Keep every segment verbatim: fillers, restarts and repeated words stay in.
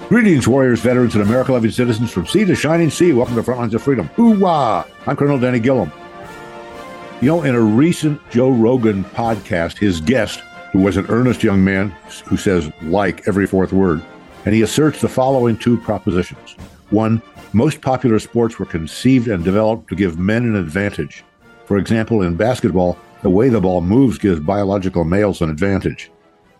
Greetings, warriors, veterans, and America-loving citizens from sea to shining sea. Welcome to Frontlines of Freedom. Ooh-wah! I'm Colonel Danny Gillum. You know, in a recent Joe Rogan podcast, his guest, who was an earnest young man who says like every fourth word, and he asserts the following two propositions. One, most popular sports were conceived and developed to give men an advantage. For example, in basketball, the way the ball moves gives biological males an advantage.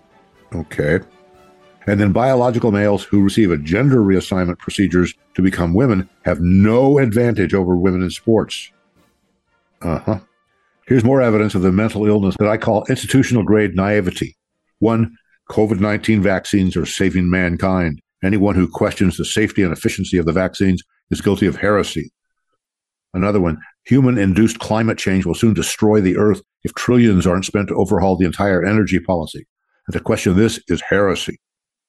Okay. And then biological males who receive a gender reassignment procedures to become women have no advantage over women in sports. Uh-huh. Here's more evidence of the mental illness that I call institutional-grade naivety. One, COVID nineteen vaccines are saving mankind. Anyone who questions the safety and efficiency of the vaccines is guilty of heresy. Another one, human-induced climate change will soon destroy the Earth if trillions aren't spent to overhaul the entire energy policy. And to question this is heresy.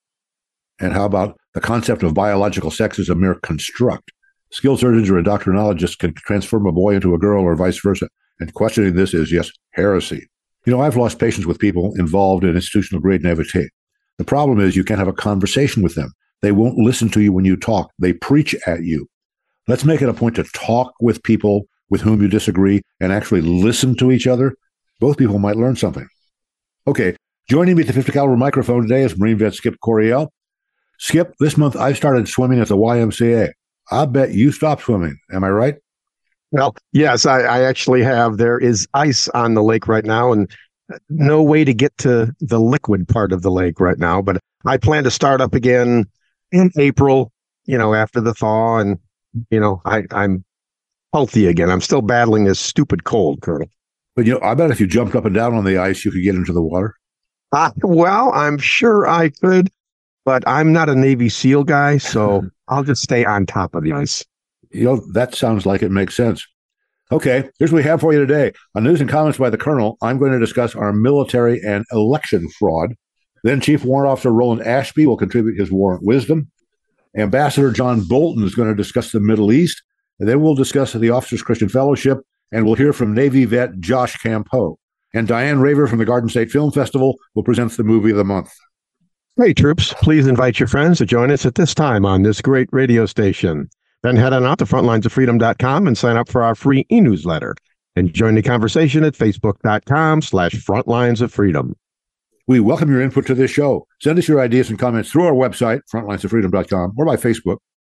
And how about the concept of biological sex is a mere construct? Skilled surgeons or endocrinologists can transform a boy into a girl or vice versa. And questioning this is, yes, heresy. You know, I've lost patience with people involved in institutional grade naivete. The problem is you can't have a conversation with them. They won't listen to you when you talk. They preach at you. Let's make it a point to talk with people with whom you disagree and actually listen to each other. Both people might learn something. Okay, joining me at the fifty caliber microphone today is Marine vet Skip Coryell. Skip, this month I started swimming at the Y M C A. I bet you stopped swimming. Am I right? Well, yes, I, I actually have. There is ice on the lake right now and no way to get to the liquid part of the lake right now. But I plan to start up again in April, you know, after the thaw. And, you know, I, I'm healthy again. I'm still battling this stupid cold, Colonel. But, you know, I bet if you jumped up and down on the ice, you could get into the water. Uh, well, I'm sure I could. But I'm not a Navy SEAL guy, so I'll just stay on top of the ice. You know, that sounds like it makes sense. Okay, here's what we have for you today. On News and Comments by the Colonel, I'm going to discuss our military and election fraud. Then Chief Warrant Officer Roland Ashby will contribute his warrant wisdom. Ambassador John Bolton is going to discuss the Middle East. And then we'll discuss the Officers Christian Fellowship, and we'll hear from Navy vet Josh Campeau. And Diane Raver from the Garden State Film Festival will present the movie of the month. Hey, troops, please invite your friends to join us at this time on this great radio station. Then head on out to frontlines of freedom dot com and sign up for our free e-newsletter. And join the conversation at facebook.com slash frontlines of freedom. We welcome your input to this show. Send us your ideas and comments through our website, frontlines of freedom dot com, or by Facebook.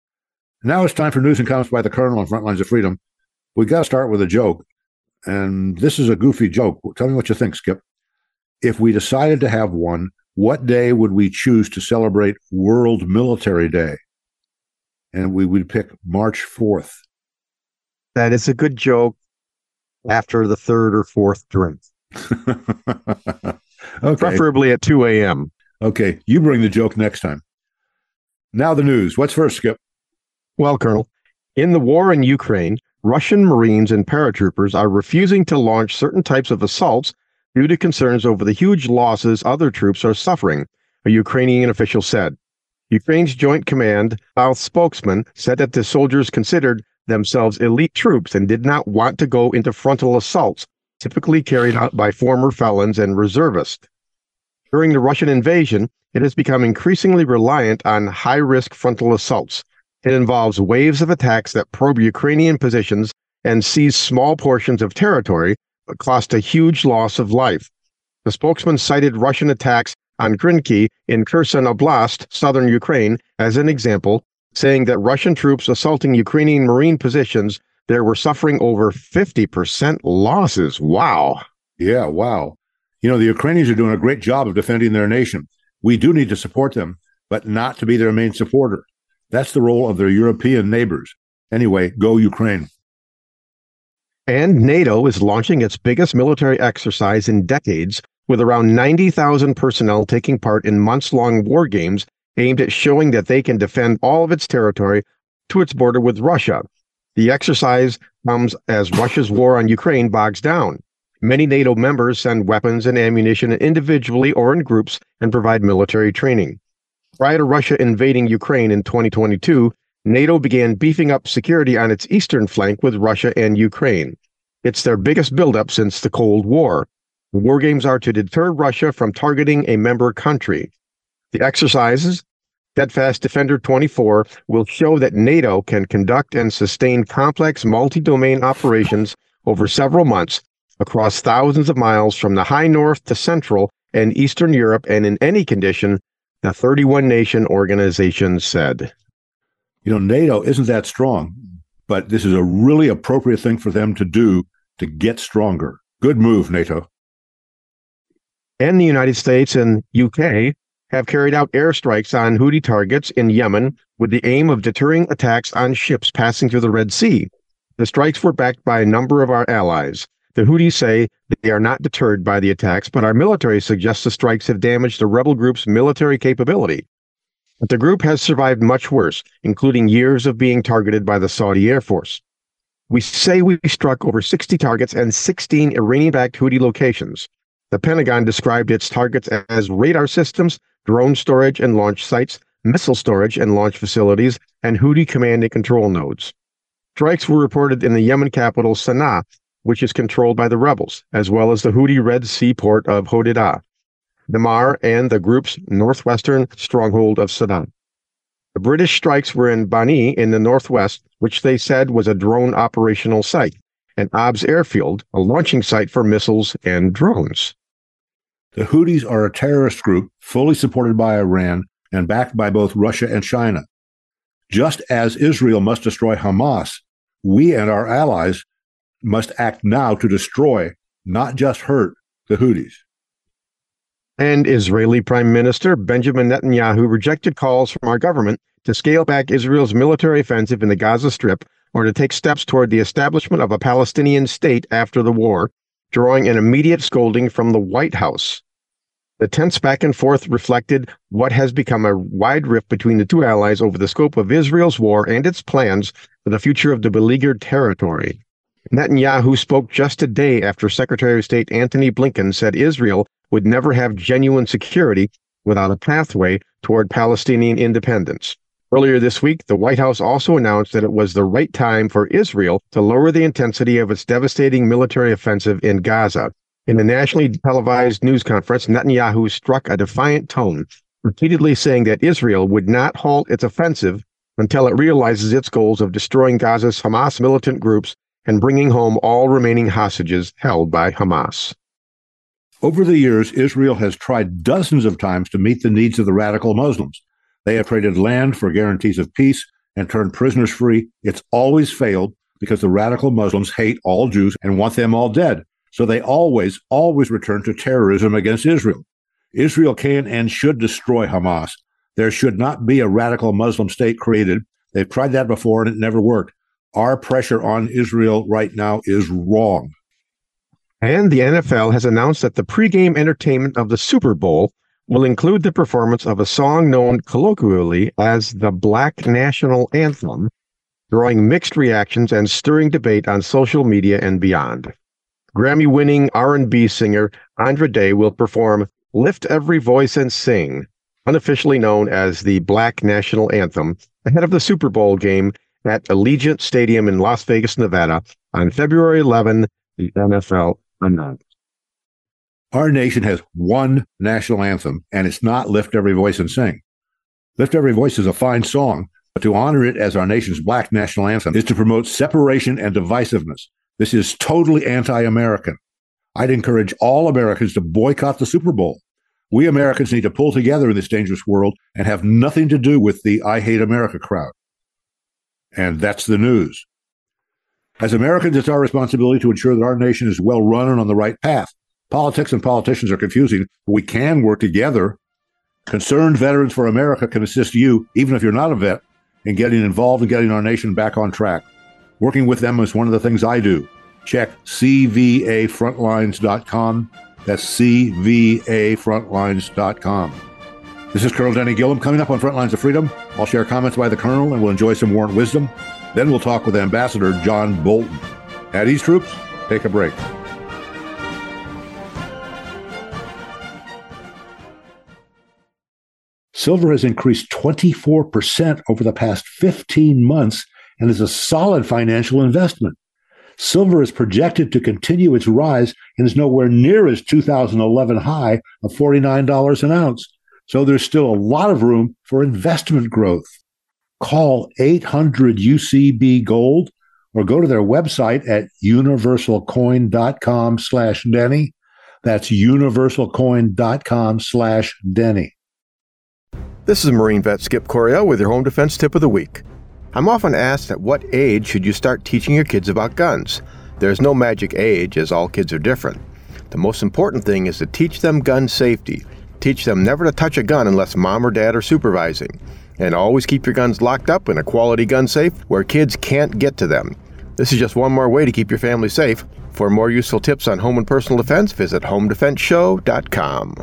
Now it's time for News and Comments by the Colonel on Frontlines of Freedom. We got to start with a joke. And this is a goofy joke. Tell me what you think, Skip. If we decided to have one, what day would we choose to celebrate World Military Day? And we would pick March fourth. That is a good joke after the third or fourth drink. Okay. Preferably at two a.m. Okay, you bring the joke next time. Now the news. What's first, Skip? Well, Colonel, in the war in Ukraine, Russian Marines and paratroopers are refusing to launch certain types of assaults due to concerns over the huge losses other troops are suffering, a Ukrainian official said. Ukraine's Joint Command South spokesman said that the soldiers considered themselves elite troops and did not want to go into frontal assaults, typically carried out by former felons and reservists. During the Russian invasion, it has become increasingly reliant on high-risk frontal assaults. It involves waves of attacks that probe Ukrainian positions and seize small portions of territory, but cost a huge loss of life. The spokesman cited Russian attacks on Grinki in Kherson Oblast, southern Ukraine, as an example, saying that Russian troops assaulting Ukrainian Marine positions there were suffering over fifty percent losses. Wow. Yeah, wow. You know, the Ukrainians are doing a great job of defending their nation. We do need to support them, but not to be their main supporter. That's the role of their European neighbors. Anyway, go Ukraine. And NATO is launching its biggest military exercise in decades, with around ninety thousand personnel taking part in months-long war games aimed at showing that they can defend all of its territory to its border with Russia. The exercise comes as Russia's war on Ukraine bogs down. Many NATO members send weapons and ammunition individually or in groups and provide military training. Prior to Russia invading Ukraine in twenty twenty-two, NATO began beefing up security on its eastern flank with Russia and Ukraine. It's their biggest buildup since the Cold War. The war games are to deter Russia from targeting a member country. The exercises Steadfast Defender twenty-four will show that NATO can conduct and sustain complex multi-domain operations over several months across thousands of miles from the high north to central and eastern Europe and in any condition, the thirty-one nation organization said. You know, NATO isn't that strong, but this is a really appropriate thing for them to do to get stronger. Good move, NATO. And the United States and U K have carried out airstrikes on Houthi targets in Yemen with the aim of deterring attacks on ships passing through the Red Sea. The strikes were backed by a number of our allies. The Houthis say they are not deterred by the attacks, but our military suggests the strikes have damaged the rebel group's military capability. But the group has survived much worse, including years of being targeted by the Saudi Air Force. We say we struck over sixty targets and sixteen Iranian-backed Houthi locations. The Pentagon described its targets as radar systems, drone storage and launch sites, missile storage and launch facilities, and Houthi command and control nodes. Strikes were reported in the Yemen capital Sana'a, which is controlled by the rebels, as well as the Houthi Red Sea port of Hodeidah, Namar, and the group's northwestern stronghold of Saddam. The British strikes were in Bani in the northwest, which they said was a drone operational site, and Abs Airfield, a launching site for missiles and drones. The Houthis are a terrorist group fully supported by Iran and backed by both Russia and China. Just as Israel must destroy Hamas, we and our allies must act now to destroy, not just hurt, the Houthis. And Israeli Prime Minister Benjamin Netanyahu rejected calls from our government to scale back Israel's military offensive in the Gaza Strip or to take steps toward the establishment of a Palestinian state after the war, drawing an immediate scolding from the White House. The tense back and forth reflected what has become a wide rift between the two allies over the scope of Israel's war and its plans for the future of the beleaguered territory. Netanyahu spoke just a day after Secretary of State Antony Blinken said Israel would never have genuine security without a pathway toward Palestinian independence. Earlier this week, the White House also announced that it was the right time for Israel to lower the intensity of its devastating military offensive in Gaza. In a nationally televised news conference, Netanyahu struck a defiant tone, repeatedly saying that Israel would not halt its offensive until it realizes its goals of destroying Gaza's Hamas militant groups and bringing home all remaining hostages held by Hamas. Over the years, Israel has tried dozens of times to meet the needs of the radical Muslims. They have traded land for guarantees of peace and turned prisoners free. It's always failed because the radical Muslims hate all Jews and want them all dead. So they always, always return to terrorism against Israel. Israel can and should destroy Hamas. There should not be a radical Muslim state created. They've tried that before and it never worked. Our pressure on Israel right now is wrong. And the N F L has announced that the pregame entertainment of the Super Bowl will include the performance of a song known colloquially as the Black National Anthem, drawing mixed reactions and stirring debate on social media and beyond. Grammy-winning R and B singer Andra Day will perform Lift Every Voice and Sing, unofficially known as the Black National Anthem, ahead of the Super Bowl game at Allegiant Stadium in Las Vegas, Nevada on February eleventh, the N F L announced. Our nation has one national anthem, and it's not Lift Every Voice and Sing. Lift Every Voice is a fine song, but to honor it as our nation's Black national anthem is to promote separation and divisiveness. This is totally anti-American. I'd encourage all Americans to boycott the Super Bowl. We Americans need to pull together in this dangerous world and have nothing to do with the I Hate America crowd. And that's the news. As Americans, it's our responsibility to ensure that our nation is well run and on the right path. Politics and politicians are confusing, but we can work together. Concerned Veterans for America can assist you, even if you're not a vet, in getting involved and getting our nation back on track. Working with them is one of the things I do. Check C V A frontlines dot com. That's C V A frontlines dot com. This is Colonel Danny Gillum. Coming up on Frontlines of Freedom, I'll share comments by the Colonel and we'll enjoy some warrant wisdom. Then we'll talk with Ambassador John Bolton. At East Troops, take a break. Silver has increased twenty-four percent over the past fifteen months and is a solid financial investment. Silver is projected to continue its rise and is nowhere near its two thousand eleven high of forty-nine dollars an ounce. So there's still a lot of room for investment growth. Call eight hundred U C B Gold or go to their website at universalcoin.com slash Denny. That's universalcoin.com slash Denny. This is Marine vet Skip Coryell with your Home Defense Tip of the Week. I'm often asked at what age should you start teaching your kids about guns? There's no magic age, as all kids are different. The most important thing is to teach them gun safety. Teach them never to touch a gun unless mom or dad are supervising. And always keep your guns locked up in a quality gun safe where kids can't get to them. This is just one more way to keep your family safe. For more useful tips on home and personal defense, visit home defense show dot com.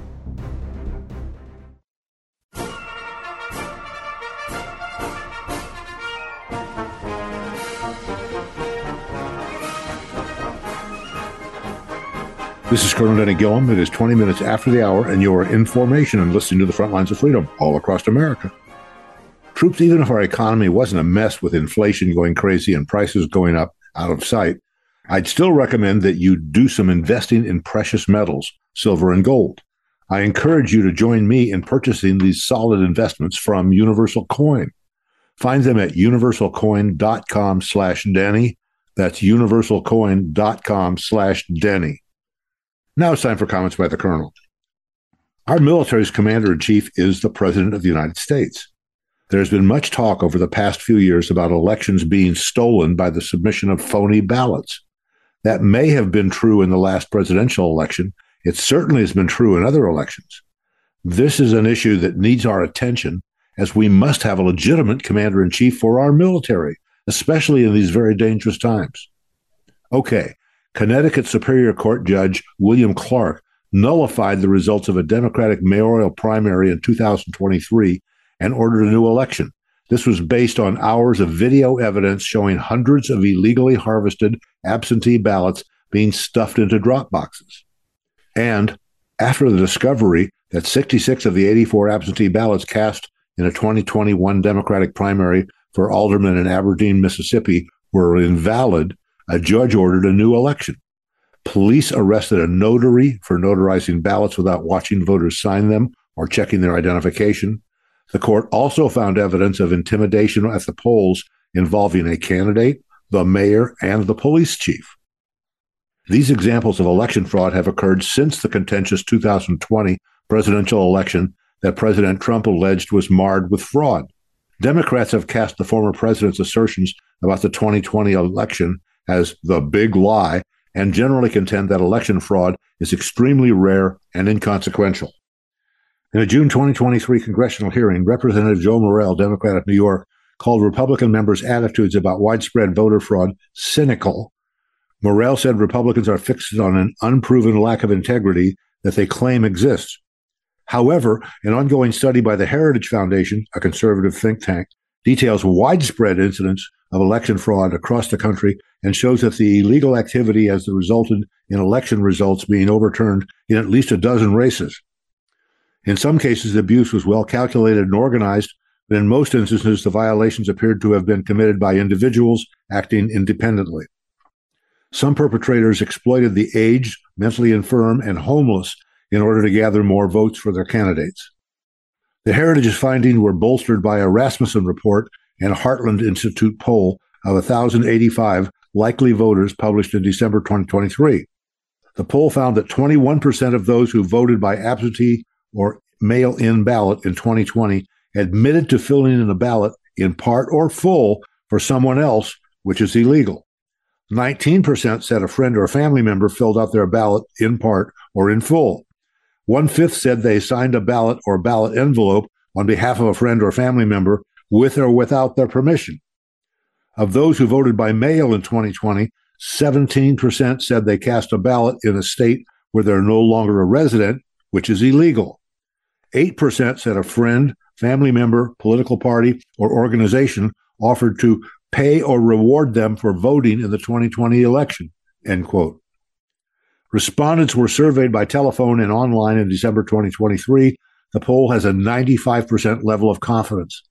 This is Colonel Denny Gillum. It is twenty minutes after the hour, and you're in formation and listening to the Front Lines of Freedom all across America. Troops, even if our economy wasn't a mess with inflation going crazy and prices going up out of sight, I'd still recommend that you do some investing in precious metals, silver and gold. I encourage you to join me in purchasing these solid investments from Universal Coin. Find them at universalcoin.com slash Denny. That's universalcoin.com slash Denny. Now it's time for comments by the Colonel. Our military's commander-in-chief is the President of the United States. There's been much talk over the past few years about elections being stolen by the submission of phony ballots. That may have been true in the last presidential election. It certainly has been true in other elections. This is an issue that needs our attention, as we must have a legitimate commander-in-chief for our military, especially in these very dangerous times. Okay. Connecticut Superior Court Judge William Clark nullified the results of a Democratic mayoral primary in two thousand twenty-three and ordered a new election. This was based on hours of video evidence showing hundreds of illegally harvested absentee ballots being stuffed into drop boxes. And after the discovery that sixty-six of the eighty-four absentee ballots cast in a twenty twenty-one Democratic primary for alderman in Aberdeen, Mississippi were invalid, a judge ordered a new election. Police arrested a notary for notarizing ballots without watching voters sign them or checking their identification. The court also found evidence of intimidation at the polls involving a candidate, the mayor, and the police chief. These examples of election fraud have occurred since the contentious two thousand twenty presidential election that President Trump alleged was marred with fraud. Democrats have cast the former president's assertions about the twenty twenty election as the big lie and generally contend that election fraud is extremely rare and inconsequential. In a June twenty twenty-three congressional hearing, Representative Joe Morell, Democrat of New York, called Republican members' attitudes about widespread voter fraud cynical. Morell said Republicans are fixed on an unproven lack of integrity that they claim exists. However, an ongoing study by the Heritage Foundation, a conservative think tank, details widespread incidents of election fraud across the country and shows that the illegal activity has resulted in election results being overturned in at least a dozen races. In some cases, the abuse was well calculated and organized, but in most instances, the violations appeared to have been committed by individuals acting independently. Some perpetrators exploited the aged, mentally infirm, and homeless in order to gather more votes for their candidates. The Heritage's findings were bolstered by a Rasmussen report and a Heartland Institute poll of one thousand eighty-five likely voters published in December twenty twenty-three. The poll found that twenty-one percent of those who voted by absentee or mail-in ballot in twenty twenty admitted to filling in a ballot in part or full for someone else, which is illegal. nineteen percent said a friend or family member filled out their ballot in part or in full. One-fifth said they signed a ballot or ballot envelope on behalf of a friend or family member with or without their permission. Of those who voted by mail in twenty twenty, seventeen percent said they cast a ballot in a state where they're no longer a resident, which is illegal. eight percent said a friend, family member, political party, or organization offered to pay or reward them for voting in the twenty twenty election, end quote. Respondents were surveyed by telephone and online in December twenty twenty-three. The poll has a ninety-five percent level of confidence.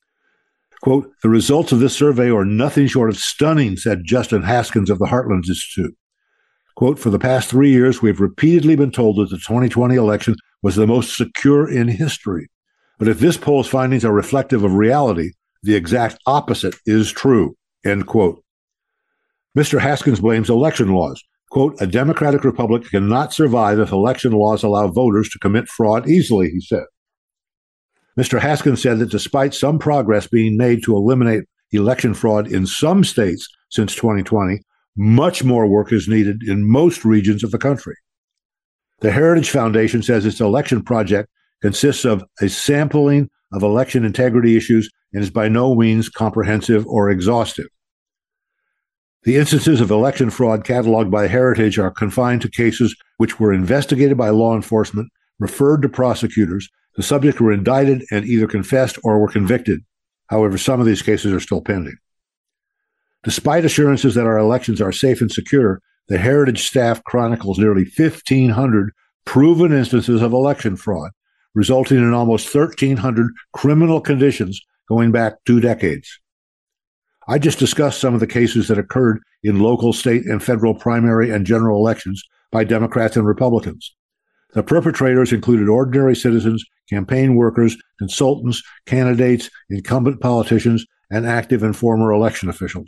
Quote, the results of this survey are nothing short of stunning, said Justin Haskins of the Heartland Institute. Quote, for the past three years, we've repeatedly been told that the twenty twenty election was the most secure in history. But if this poll's findings are reflective of reality, the exact opposite is true, end quote. Mister Haskins blames election laws. Quote, a democratic republic cannot survive if election laws allow voters to commit fraud easily, he said. Mister Haskins said that despite some progress being made to eliminate election fraud in some states since twenty twenty, much more work is needed in most regions of the country. The Heritage Foundation says its election project consists of a sampling of election integrity issues and is by no means comprehensive or exhaustive. The instances of election fraud cataloged by Heritage are confined to cases which were investigated by law enforcement, referred to prosecutors, the subjects were indicted and either confessed or were convicted. However, some of these cases are still pending. Despite assurances that our elections are safe and secure, the Heritage staff chronicles nearly fifteen hundred proven instances of election fraud, resulting in almost thirteen hundred criminal conditions going back two decades. I just discussed some of the cases that occurred in local, state, and federal primary and general elections by Democrats and Republicans. The perpetrators included ordinary citizens, campaign workers, consultants, candidates, incumbent politicians, and active and former election officials.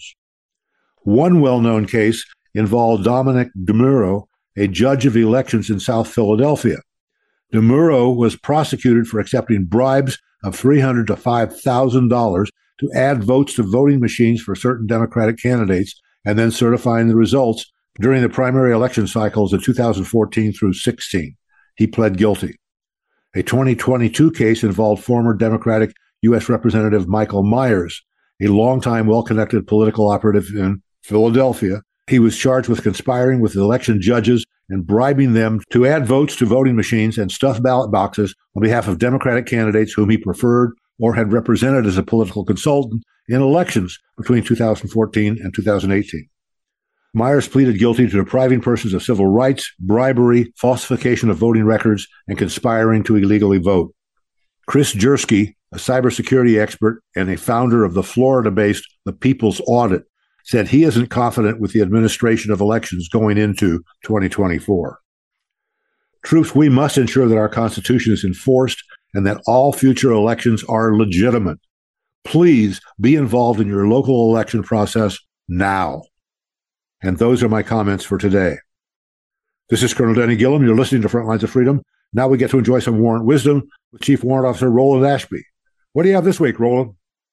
One well-known case involved Dominic DeMuro, a judge of elections in South Philadelphia. DeMuro was prosecuted for accepting bribes of three hundred dollars to five thousand dollars to add votes to voting machines for certain Democratic candidates and then certifying the results during the primary election cycles of two thousand fourteen through sixteen. He pled guilty. A twenty twenty-two case involved former Democratic U S Representative Michael Myers, a longtime well-connected political operative in Philadelphia. He was charged with conspiring with election judges and bribing them to add votes to voting machines and stuff ballot boxes on behalf of Democratic candidates whom he preferred or had represented as a political consultant in elections between two thousand fourteen and two thousand eighteen. Myers pleaded guilty to depriving persons of civil rights, bribery, falsification of voting records, and conspiring to illegally vote. Chris Jersky, a cybersecurity expert and a founder of the Florida-based The People's Audit, said he isn't confident with the administration of elections going into twenty twenty-four. Troops, we must ensure that our Constitution is enforced and that all future elections are legitimate. Please be involved in your local election process now. And those are my comments for today. This is Colonel Denny Gillum. You're listening to Front Lines of Freedom. Now we get to enjoy some warrant wisdom with Chief Warrant Officer Roland Ashby. What do you have this week, Roland?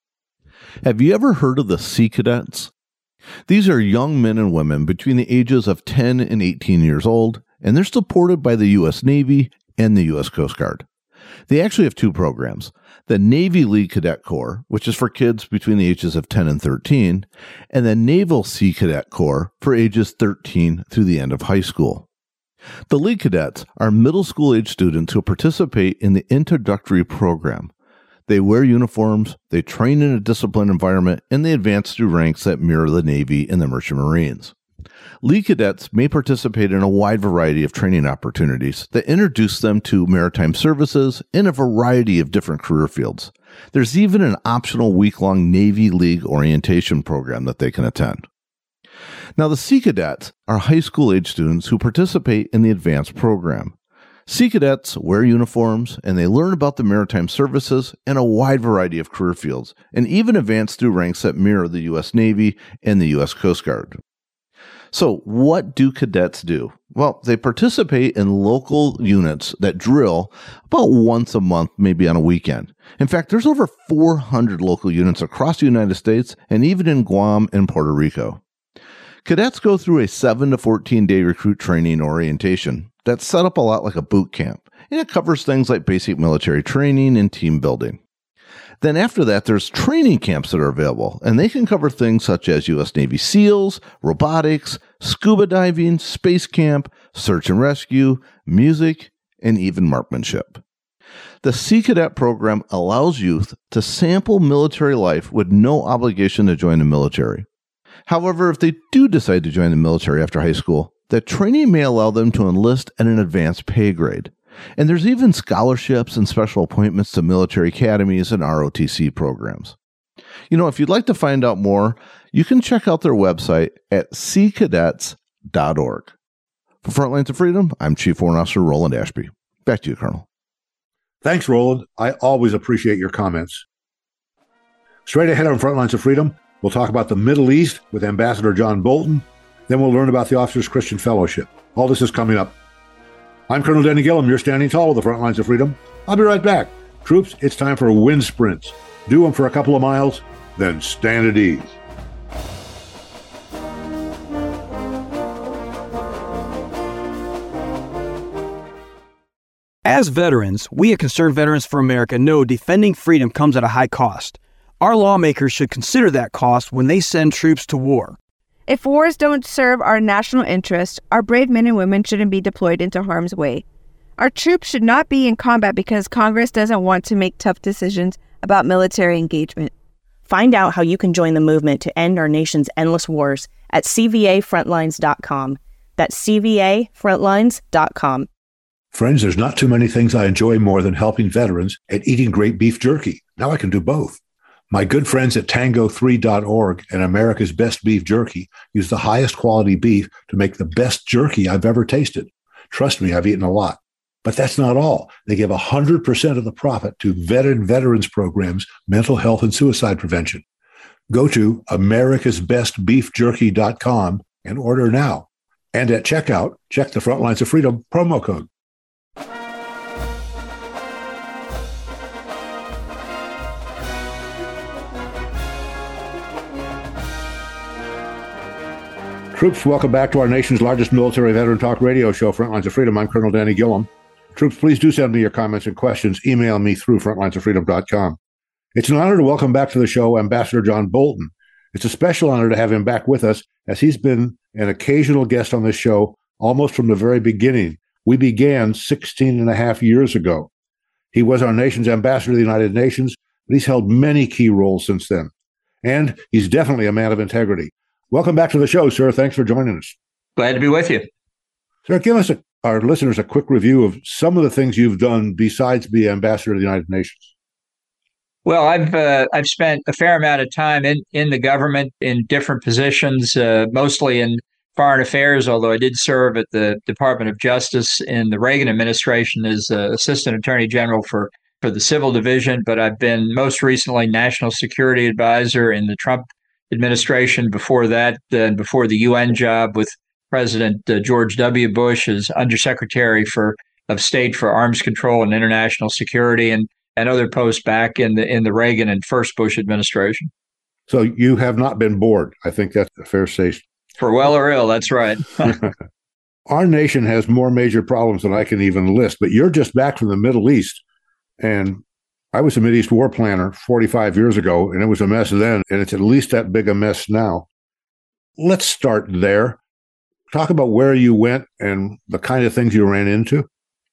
Have you ever heard of the Sea Cadets? These are young men and women between the ages of ten and eighteen years old, and they're supported by the U S Navy and the U S Coast Guard. They actually have two programs, the Navy League Cadet Corps, which is for kids between the ages of ten and thirteen, and the Naval Sea Cadet Corps for ages thirteen through the end of high school. The League Cadets are middle school age students who participate in the introductory program. They wear uniforms, they train in a disciplined environment, and they advance through ranks that mirror the Navy and the Merchant Marines. League Cadets may participate in a wide variety of training opportunities that introduce them to maritime services in a variety of different career fields. There's even an optional week-long Navy League orientation program that they can attend. Now, the Sea Cadets are high school-age students who participate in the advanced program. Sea Cadets wear uniforms, and they learn about the maritime services in a wide variety of career fields, and even advance through ranks that mirror the U S Navy and the U S Coast Guard. So what do cadets do? Well, they participate in local units that drill about once a month, maybe on a weekend. In fact, there's over four hundred local units across the United States and even in Guam and Puerto Rico. Cadets go through a seven to fourteen day recruit training orientation that's set up a lot like a boot camp, and it covers things like basic military training and team building. Then after that, there's training camps that are available, and they can cover things such as U S Navy SEALs, robotics, scuba diving, space camp, search and rescue, music, and even marksmanship. The Sea Cadet program allows youth to sample military life with no obligation to join the military. However, if they do decide to join the military after high school, the training may allow them to enlist at an advanced pay grade. And there's even scholarships and special appointments to military academies and R O T C programs. You know, if you'd like to find out more, you can check out their website at sea cadets dot org. For Frontlines of Freedom, I'm Chief Warrant Officer Roland Ashby. Back to you, Colonel. Thanks, Roland. I always appreciate your comments. Straight ahead on Frontlines of Freedom, we'll talk about the Middle East with Ambassador John Bolton. Then we'll learn about the Officers Christian Fellowship. All this is coming up. I'm Colonel Danny Gillum. You're standing tall with the Frontlines of Freedom. I'll be right back. Troops, it's time for wind sprints. Do them for a couple of miles, then stand at ease. As veterans, we at Concerned Veterans for America know defending freedom comes at a high cost. Our lawmakers should consider that cost when they send troops to war. If wars don't serve our national interest, our brave men and women shouldn't be deployed into harm's way. Our troops should not be in combat because Congress doesn't want to make tough decisions about military engagement. Find out how you can join the movement to end our nation's endless wars at c v a frontlines dot com. That's c v a frontlines dot com. Friends, there's not too many things I enjoy more than helping veterans and eating great beef jerky. Now I can do both. My good friends at tango three dot org and America's Best Beef Jerky use the highest quality beef to make the best jerky I've ever tasted. Trust me, I've eaten a lot. But that's not all. They give one hundred percent of the profit to veteran veterans programs, mental health, and suicide prevention. Go to americas best beef jerky dot com and order now. And at checkout, check the Frontlines of Freedom promo code. Troops, welcome back to our nation's largest military veteran talk radio show, Frontlines of Freedom. I'm Colonel Danny Gillum. Troops, please do send me your comments and questions. Email me through frontlines of freedom dot com. It's an honor to welcome back to the show Ambassador John Bolton. It's a special honor to have him back with us, as he's been an occasional guest on this show almost from the very beginning. We began sixteen and a half years ago. He was our nation's ambassador to the United Nations, but he's held many key roles since then. And he's definitely a man of integrity. Welcome back to the show, sir. Thanks for joining us. Glad to be with you. Sir, give us, a, our listeners, a quick review of some of the things you've done besides be ambassador to the United Nations. Well, I've uh, I've spent a fair amount of time in, in the government in different positions, uh, mostly in foreign affairs, although I did serve at the Department of Justice in the Reagan administration as uh, Assistant Attorney General for, for the Civil Division. But I've been most recently National Security Advisor in the Trump administration, before that, uh, and before the U N job with President uh, George W. Bush as Undersecretary for of State for Arms Control and International Security, and, and other posts back in the in the Reagan and first Bush administration. So you have not been bored. I think that's a fair statement. For well or ill, that's right. Our nation has more major problems than I can even list, but you're just back from the Middle East, and I was a Mideast war planner forty-five years ago, and it was a mess then, and it's at least that big a mess now. Let's start there. Talk about where you went and the kind of things you ran into.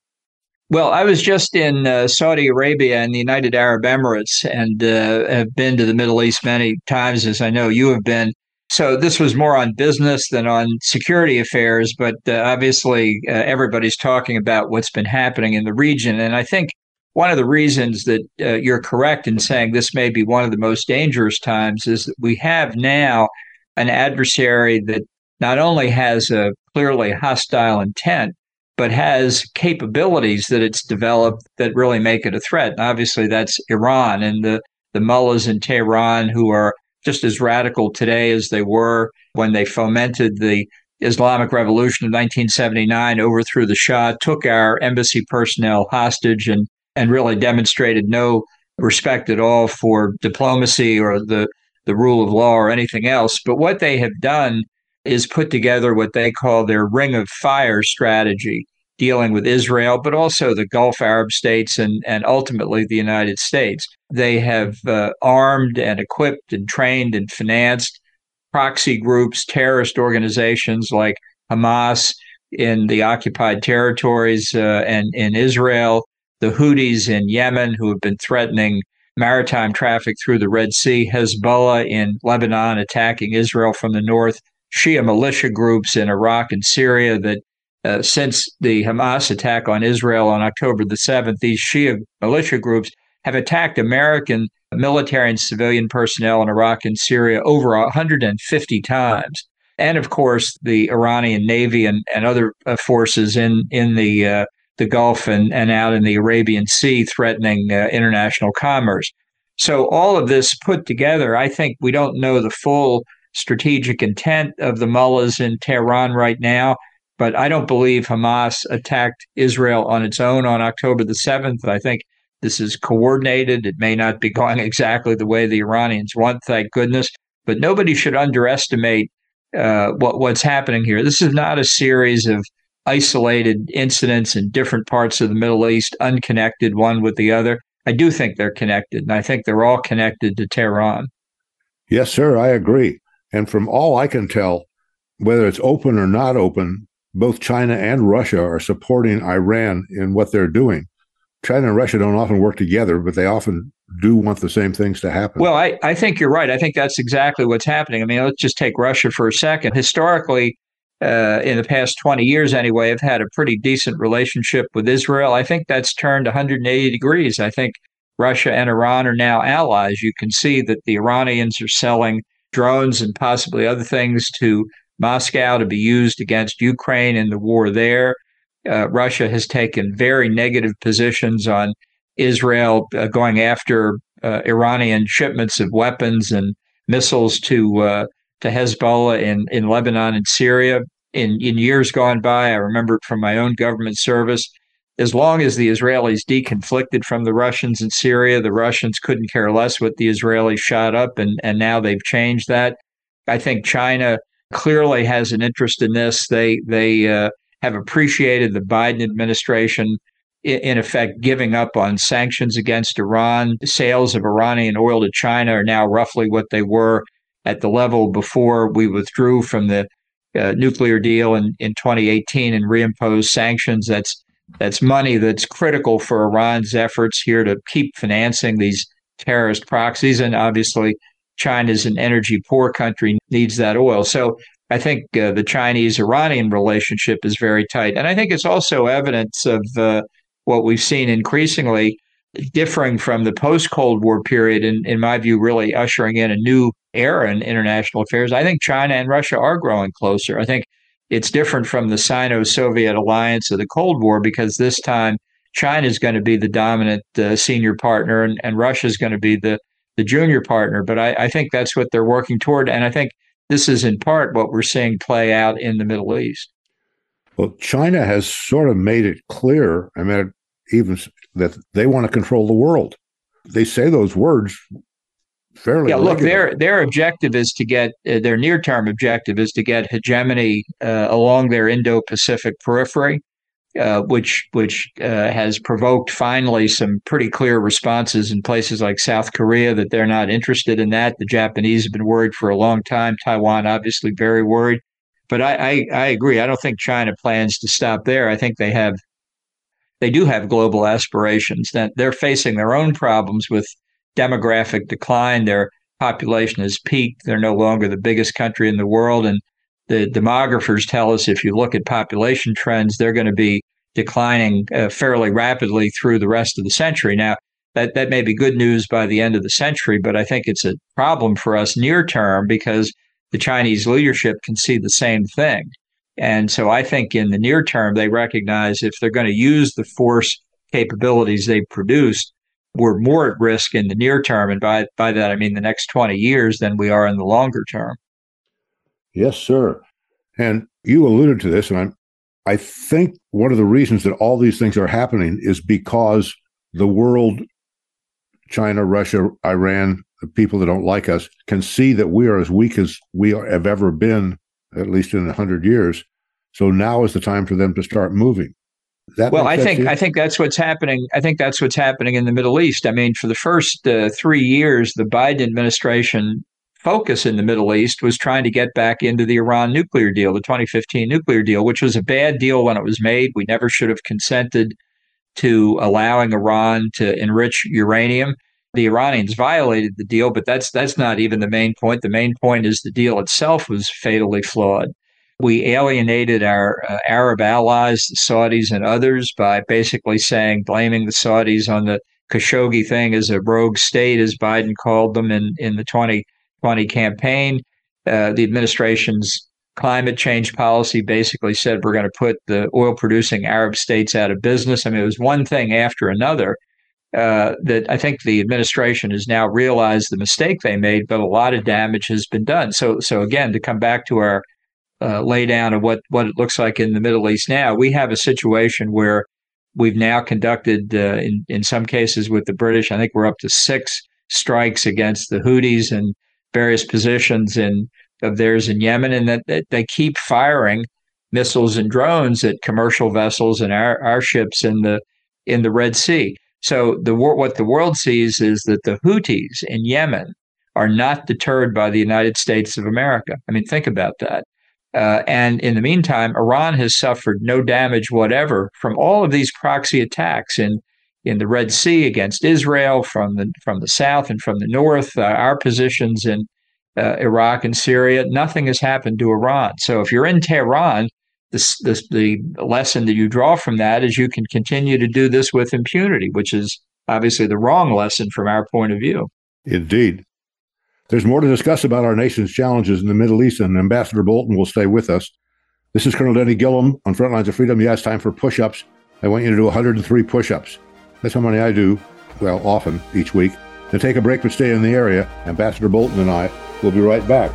Well, I was just in uh, Saudi Arabia and the United Arab Emirates, and uh, have been to the Middle East many times, as I know you have been. So this was more on business than on security affairs, but uh, obviously uh, everybody's talking about what's been happening in the region. And I think one of the reasons that uh, you're correct in saying this may be one of the most dangerous times is that we have now an adversary that not only has a clearly hostile intent, but has capabilities that it's developed that really make it a threat. And obviously, that's Iran and the, the mullahs in Tehran, who are just as radical today as they were when they fomented the Islamic Revolution of nineteen seventy-nine, overthrew the Shah, took our embassy personnel hostage, and and really demonstrated no respect at all for diplomacy or the, the rule of law or anything else. But what they have done is put together what they call their Ring of Fire strategy, dealing with Israel, but also the Gulf Arab states and, and ultimately the United States. They have uh, armed and equipped and trained and financed proxy groups, terrorist organizations like Hamas in the occupied territories uh, and in Israel, the Houthis in Yemen, who have been threatening maritime traffic through the Red Sea, Hezbollah in Lebanon attacking Israel from the north, Shia militia groups in Iraq and Syria that uh, since the Hamas attack on Israel on October the seventh, these Shia militia groups have attacked American military and civilian personnel in Iraq and Syria over one hundred fifty times. And of course, the Iranian Navy and, and other uh, forces in, in the uh, the Gulf and, and out in the Arabian Sea, threatening uh, international commerce. So all of this put together, I think we don't know the full strategic intent of the mullahs in Tehran right now, but I don't believe Hamas attacked Israel on its own on October the seventh. I think this is coordinated. It may not be going exactly the way the Iranians want, thank goodness, but nobody should underestimate uh, what, what's happening here. This is not a series of isolated incidents in different parts of the Middle East, unconnected one with the other. I do think they're connected, and I think they're all connected to Tehran. Yes, sir, I agree. And from all I can tell, whether it's open or not open, both China and Russia are supporting Iran in what they're doing. China and Russia don't often work together, but they often do want the same things to happen. Well, I, I think you're right. I think that's exactly what's happening. I mean, let's just take Russia for a second. Historically, uh, in the past twenty years anyway, have had a pretty decent relationship with Israel. I think that's turned one hundred eighty degrees. I think Russia and Iran are now allies. You can see that the Iranians are selling drones and possibly other things to Moscow to be used against Ukraine in the war there. Uh, Russia has taken very negative positions on Israel uh, going after uh, Iranian shipments of weapons and missiles to uh, to Hezbollah in, in Lebanon and Syria. In, in years gone by, I remember it from my own government service, as long as the Israelis deconflicted from the Russians in Syria, the Russians couldn't care less what the Israelis shot up, and, and now they've changed that. I think China clearly has an interest in this. They, they uh, have appreciated the Biden administration, in effect, giving up on sanctions against Iran. Sales of Iranian oil to China are now roughly what they were at the level before we withdrew from the uh, nuclear deal in, in twenty eighteen and reimposed sanctions. That's that's money that's critical for Iran's efforts here to keep financing these terrorist proxies. And obviously, China's an energy poor country, needs that oil. So I think uh, the Chinese-Iranian relationship is very tight. And I think it's also evidence of uh, what we've seen increasingly differing from the post-Cold War period, and in my view, really ushering in a new era in international affairs. I think China and Russia are growing closer. I think it's different from the Sino-Soviet alliance of the Cold War, because this time China is going to be the dominant uh, senior partner, and, and Russia is going to be the, the junior partner. But I, I think that's what they're working toward. And I think this is in part what we're seeing play out in the Middle East. Well, China has sort of made it clear, I mean, even that they want to control the world. They say those words fairly. Yeah, look, regularly. their their objective is to get uh, their near-term objective is to get hegemony uh, along their Indo-Pacific periphery, uh, which which uh, has provoked finally some pretty clear responses in places like South Korea that they're not interested in that. The Japanese have been worried for a long time. Taiwan, obviously, very worried. But I, I, I agree. I don't think China plans to stop there. I think they have, they do have global aspirations. That they're facing their own problems with demographic decline. Their population has peaked. They're no longer the biggest country in the world. And the demographers tell us if you look at population trends, they're going to be declining uh, fairly rapidly through the rest of the century. Now, that, that may be good news by the end of the century, but I think it's a problem for us near term because the Chinese leadership can see the same thing. And so I think in the near term, they recognize if they're going to use the force capabilities they've produced, we're more at risk in the near term. And by, by that, I mean the next twenty years than we are in the longer term. Yes, sir. And you alluded to this, and I'm, I think one of the reasons that all these things are happening is because the world, China, Russia, Iran, the people that don't like us, can see that we are as weak as we are, have ever been, at least in a hundred years. So now is the time for them to start moving. That well, I think I think that's what's happening. I think that's what's happening in the Middle East. I mean, for the first uh, three years, the Biden administration focus in the Middle East was trying to get back into the Iran nuclear deal, the twenty fifteen nuclear deal, which was a bad deal when it was made. We never should have consented to allowing Iran to enrich uranium. The Iranians violated the deal, but that's that's not even the main point. The main point is the deal itself was fatally flawed. We alienated our uh, Arab allies, the Saudis and others, by basically saying, blaming the Saudis on the Khashoggi thing as a rogue state, as Biden called them in, in the twenty twenty campaign. Uh, the administration's climate change policy basically said we're going to put the oil-producing Arab states out of business. I mean, it was one thing after another uh, that I think the administration has now realized the mistake they made, but a lot of damage has been done. So, so again, to come back to our uh, lay down of what, what it looks like in the Middle East now, we have a situation where we've now conducted, uh, in, in some cases with the British, I think we're up to six strikes against the Houthis and various positions in of theirs in Yemen, and that, that they keep firing missiles and drones at commercial vessels and our, our ships in the in the Red Sea. So the what the world sees is that the Houthis in Yemen are not deterred by the United States of America. I mean, think about that. Uh, and in the meantime, Iran has suffered no damage whatever from all of these proxy attacks in in the Red Sea against Israel from the from the south and from the north. Uh, our positions in Uh, Iraq and Syria, nothing has happened to Iran. So if you're in Tehran, this, this, the lesson that you draw from that is you can continue to do this with impunity, which is obviously the wrong lesson from our point of view. Indeed. There's more to discuss about our nation's challenges in the Middle East, and Ambassador Bolton will stay with us. This is Colonel Denny Gillum on Frontlines of Freedom. Yeah, it's time for push-ups. I want you to do one hundred three push-ups. That's how many I do, well, often each week. Then take a break but stay in the area. Ambassador Bolton and I will be right back.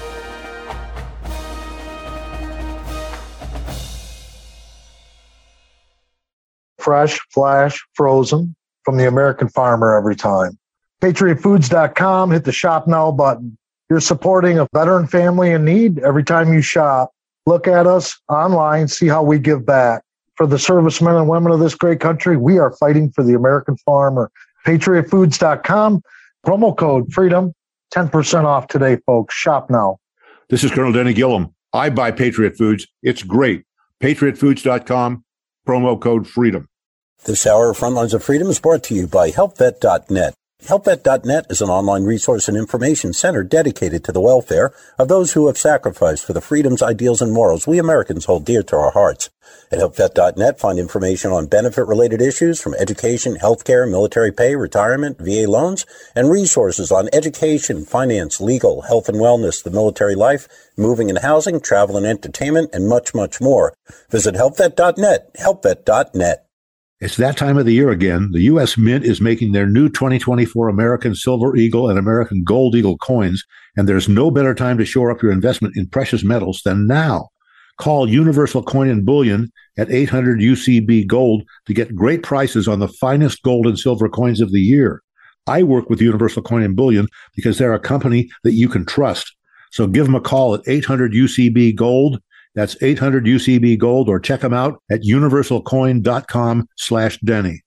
Fresh, flash, frozen, from the American farmer every time. Patriot Foods dot com, hit the Shop Now button. You're supporting a veteran family in need every time you shop. Look at us online, see how we give back. For the servicemen and women of this great country, we are fighting for the American farmer. Patriot Foods dot com, promo code FREEDOM, ten percent off today, folks. Shop now. This is Colonel Denny Gillum. I buy Patriot Foods. It's great. Patriot Foods dot com, promo code FREEDOM. This hour of Frontlines of Freedom is brought to you by Help Vet dot net. Help Vet dot net is an online resource and information center dedicated to the welfare of those who have sacrificed for the freedoms, ideals, and morals we Americans hold dear to our hearts. At Help Vet dot net, find information on benefit-related issues from education, healthcare, military pay, retirement, V A loans, and resources on education, finance, legal, health and wellness, the military life, moving and housing, travel and entertainment, and much, much more. Visit Help Vet dot net, Help Vet dot net. It's that time of the year again. The U S Mint is making their new twenty twenty-four American Silver Eagle and American Gold Eagle coins, and there's no better time to shore up your investment in precious metals than now. Call Universal Coin and Bullion at eight hundred U C B Gold to get great prices on the finest gold and silver coins of the year. I work with Universal Coin and Bullion because they're a company that you can trust. So give them a call at eight hundred U C B Gold. That's eight hundred U C B Gold, or check them out at universal coin dot com slash Denny.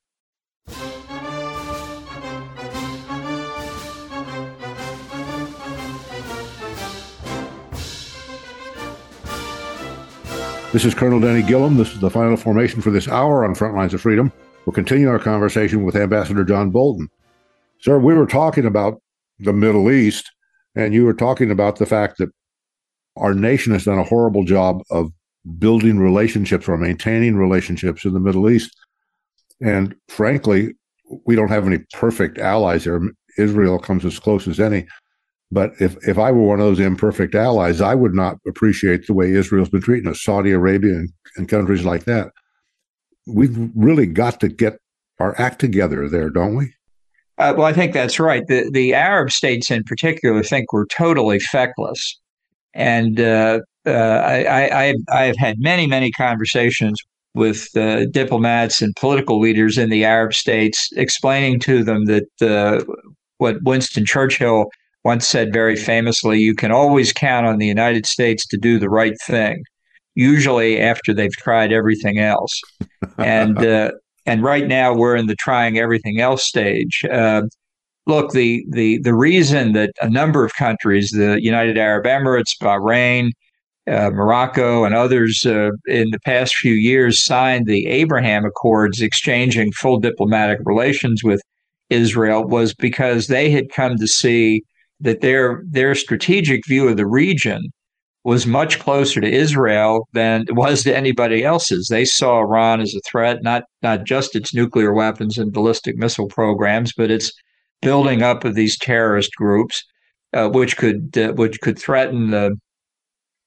This is Colonel Denny Gillum. This is the final formation for this hour on Frontlines of Freedom. We'll continue our conversation with Ambassador John Bolton. Sir, we were talking about the Middle East, and you were talking about the fact that our nation has done a horrible job of building relationships or maintaining relationships in the Middle East. And frankly, we don't have any perfect allies there. Israel comes as close as any. But if, if I were one of those imperfect allies, I would not appreciate the way Israel's been treating us, Saudi Arabia and, and countries like that. We've really got to get our act together there, don't we? Uh, well, I think that's right. The, the Arab states in particular think we're totally feckless. And uh, uh, I, I, I have had many, many conversations with uh, diplomats and political leaders in the Arab states, explaining to them that uh, what Winston Churchill once said very famously, you can always count on the United States to do the right thing, usually after they've tried everything else. and uh, and right now we're in the trying everything else stage. Uh, Look, the, the the reason that a number of countries, the United Arab Emirates, Bahrain, uh, Morocco, and others uh, in the past few years signed the Abraham Accords, exchanging full diplomatic relations with Israel, was because they had come to see that their their strategic view of the region was much closer to Israel than it was to anybody else's. They saw Iran as a threat, not not just its nuclear weapons and ballistic missile programs, but its building up of these terrorist groups, uh, which could uh, which could threaten the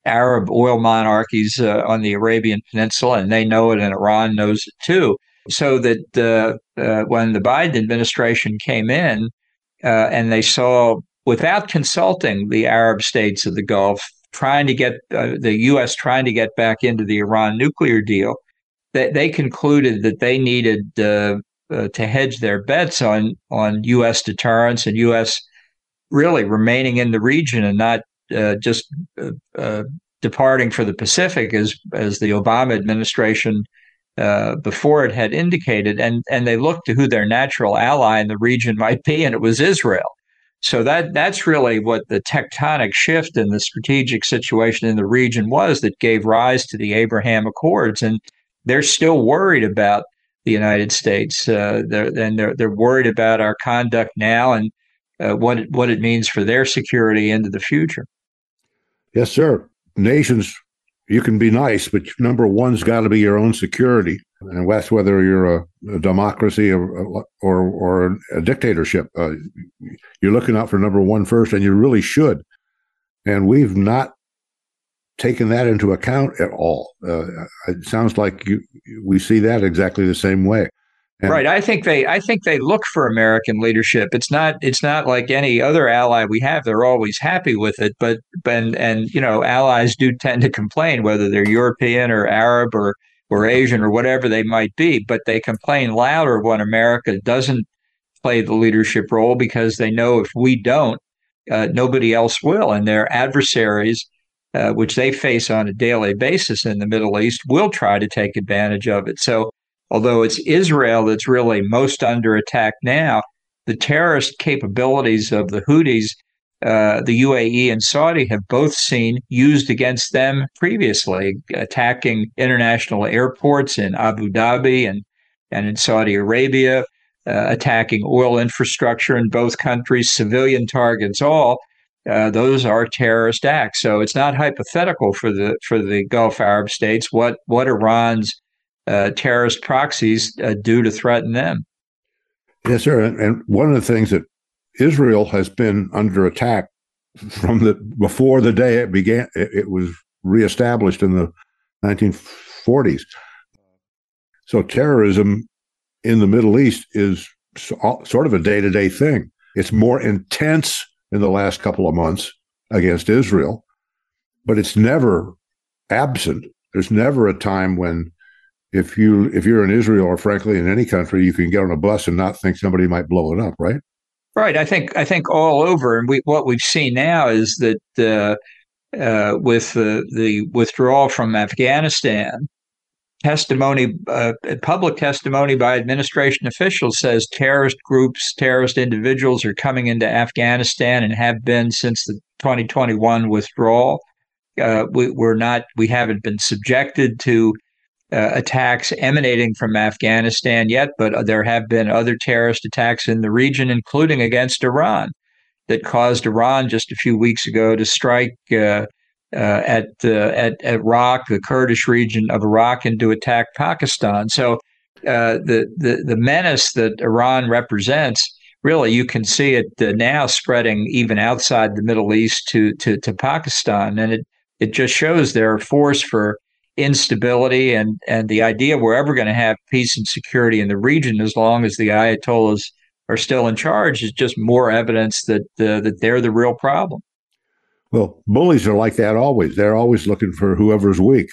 Arab oil monarchies uh, on the Arabian Peninsula, and they know it, and Iran knows it too. So that uh, uh, when the Biden administration came in uh, and they saw, without consulting the Arab states of the Gulf, trying to get uh, the U S trying to get back into the Iran nuclear deal, they, they concluded that they needed uh, uh, to hedge their bets on on U S deterrence and U S really remaining in the region and not uh, just uh, uh, departing for the Pacific as as the Obama administration uh, before it had indicated. And and they looked to who their natural ally in the region might be, and it was Israel. So that that's really what the tectonic shift in the strategic situation in the region was that gave rise to the Abraham Accords. And they're still worried about the United States. Uh, they're, and they're, they're worried about our conduct now and uh, what, it, what it means for their security into the future. Yes, sir. Nations, you can be nice, but number one's got to be your own security. And that's whether you're a, a democracy or, or or a dictatorship. Uh, you're looking out for number one first, and you really should. And we've not taken that into account at all. Uh, it sounds like you, we see that exactly the same way. And right. I think they I think they look for American leadership. It's not it's not like any other ally we have. They're always happy with it. But and and you know, allies do tend to complain, whether they're European or Arab or or Asian or whatever they might be, but they complain louder when America doesn't play the leadership role because they know if we don't, uh, nobody else will. And their adversaries, uh, which they face on a daily basis in the Middle East, will try to take advantage of it. So although it's Israel that's really most under attack now, the terrorist capabilities of the Houthis, Uh, the U A E and Saudi have both seen used against them previously, attacking international airports in Abu Dhabi and, and in Saudi Arabia, uh, attacking oil infrastructure in both countries, civilian targets, all. Uh, those are terrorist acts. So it's not hypothetical for the for the Gulf Arab states what, what Iran's uh, terrorist proxies uh, do to threaten them. Yes, sir. And, and one of the things that Israel has been under attack from the before the day it began. It, it was reestablished in the nineteen forties. So terrorism in the Middle East is so, sort of a day-to-day thing. It's more intense in the last couple of months against Israel, but it's never absent. There's never a time when if you if you're in Israel or frankly in any country, you can get on a bus and not think somebody might blow it up, right? Right. I think I think all over, and we, what we've seen now is that uh, uh, with the, the withdrawal from Afghanistan, testimony, uh, public testimony by administration officials says terrorist groups, terrorist individuals are coming into Afghanistan and have been since the twenty twenty-one withdrawal. Uh, we, we're not, we haven't been subjected to Uh, attacks emanating from Afghanistan yet, but there have been other terrorist attacks in the region, including against Iran, that caused Iran just a few weeks ago to strike uh, uh, at, uh, at at Iraq, the Kurdish region of Iraq, and to attack Pakistan. So uh, the, the the menace that Iran represents, really, you can see it uh, now spreading even outside the Middle East to to, to Pakistan, and it it just shows they're a force for instability, and and the idea we're ever going to have peace and security in the region as long as the Ayatollahs are still in charge is just more evidence that uh, that they're the real problem. Well, bullies are like that always. They're always looking for whoever's weak.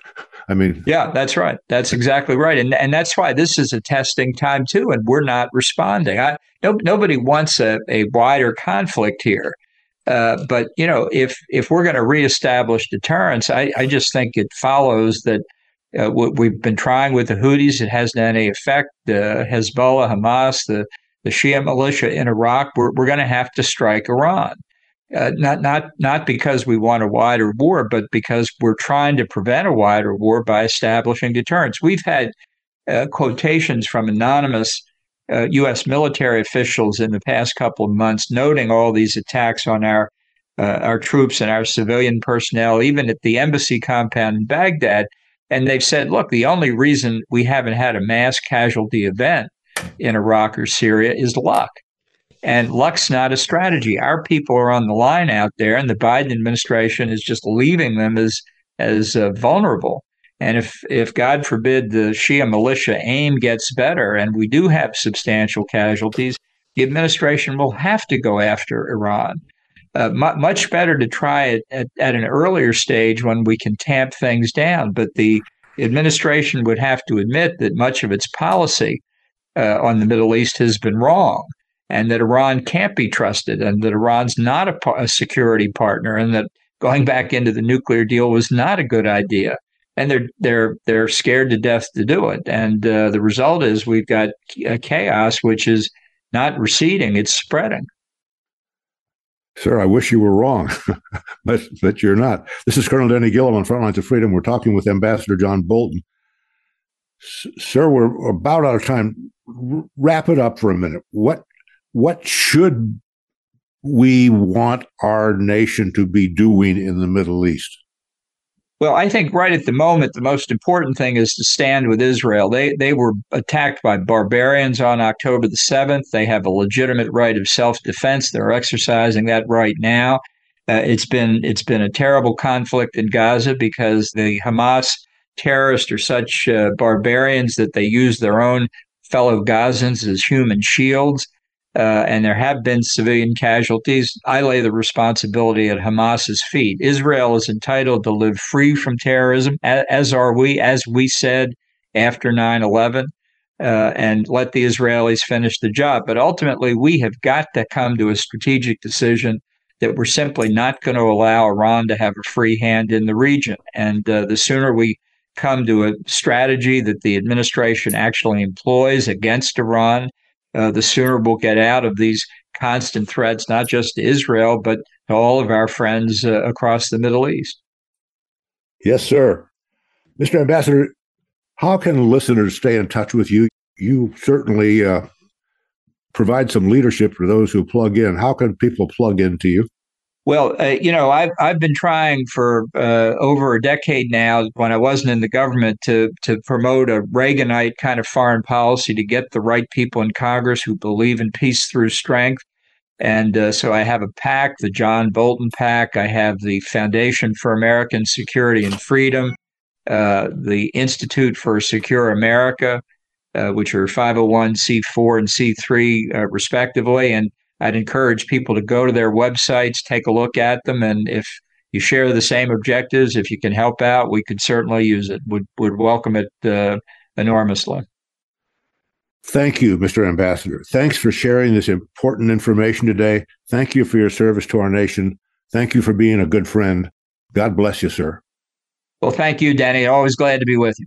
I mean, yeah, that's right. That's exactly right, and and that's why this is a testing time too, and we're not responding. I no, nobody wants a, a wider conflict here. Uh, but, you know, if if we're going to reestablish deterrence, I, I just think it follows that uh, what we've been trying with the Houthis, it hasn't had any effect. Uh, Hezbollah, Hamas, the, the Shia militia in Iraq, we're, we're going to have to strike Iran. Uh, not not not because we want a wider war, but because we're trying to prevent a wider war by establishing deterrence. We've had uh, quotations from anonymous Uh, U S military officials in the past couple of months noting all these attacks on our uh, our troops and our civilian personnel, even at the embassy compound in Baghdad. And they've said, look, the only reason we haven't had a mass casualty event in Iraq or Syria is luck. And luck's not a strategy. Our people are on the line out there, and the Biden administration is just leaving them as as uh, vulnerable. And if, if, God forbid, the Shia militia aim gets better and we do have substantial casualties, the administration will have to go after Iran. Uh, m- much better to try it at, at an earlier stage when we can tamp things down. But the administration would have to admit that much of its policy uh, on the Middle East has been wrong, and that Iran can't be trusted, and that Iran's not a, a security partner, and that going back into the nuclear deal was not a good idea. And they're they're they're scared to death to do it. And uh, the result is we've got a chaos which is not receding; it's spreading. Sir, I wish you were wrong, but but you're not. This is Colonel Denny Gillum on Frontlines of Freedom. We're talking with Ambassador John Bolton. S- sir, we're about out of time. R- wrap it up for a minute. What what should we want our nation to be doing in the Middle East? Well, I think right at the moment, the most important thing is to stand with Israel. They they were attacked by barbarians on October the seventh. They have a legitimate right of self-defense. They're exercising that right now. Uh, it's been it's been a terrible conflict in Gaza because the Hamas terrorists are such uh, barbarians that they use their own fellow Gazans as human shields. Uh, and there have been civilian casualties. I lay the responsibility at Hamas's feet. Israel is entitled to live free from terrorism, as, as are we, as we said after nine eleven, uh, and let the Israelis finish the job. But ultimately, we have got to come to a strategic decision that we're simply not going to allow Iran to have a free hand in the region. And uh, the sooner we come to a strategy that the administration actually employs against Iran, Uh, the sooner we'll get out of these constant threats, not just to Israel, but to all of our friends uh, across the Middle East. Yes, sir. Mister Ambassador, how can listeners stay in touch with you? You certainly uh, provide some leadership for those who plug in. How can people plug into you? Well, uh, you know, I've I've been trying for uh, over a decade now, when I wasn't in the government, to to promote a Reaganite kind of foreign policy to get the right people in Congress who believe in peace through strength. And uh, so I have a PAC, the John Bolton PAC. I have the Foundation for American Security and Freedom, uh, the Institute for Secure America, uh, which are five oh one c four and c three uh, respectively. And I'd encourage people to go to their websites, take a look at them, and if you share the same objectives, if you can help out, we could certainly use it. Would would welcome it uh, enormously. Thank you, Mister Ambassador. Thanks for sharing this important information today. Thank you for your service to our nation. Thank you for being a good friend. God bless you, sir. Well, thank you, Danny. Always glad to be with you.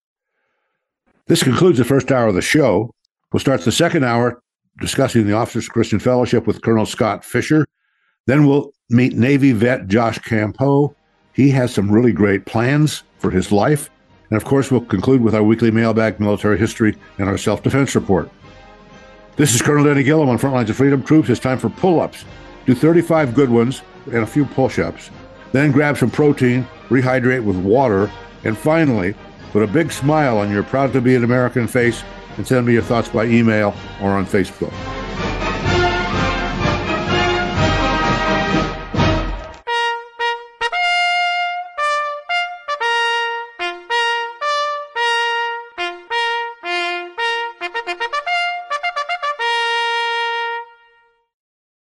This concludes the first hour of the show. We'll start the second hour discussing the Officers Christian Fellowship with Colonel Scott Fisher. Then we'll meet Navy vet Josh Campeau. He has some really great plans for his life. And of course, we'll conclude with our weekly mailbag military history and our self-defense report. This is Colonel Denny Gillum on Frontlines of Freedom. Troops, it's time for pull-ups. Do thirty-five good ones and a few push-ups. Then grab some protein, rehydrate with water, and finally, put a big smile on your proud-to-be-an-American face and send me your thoughts by email or on Facebook.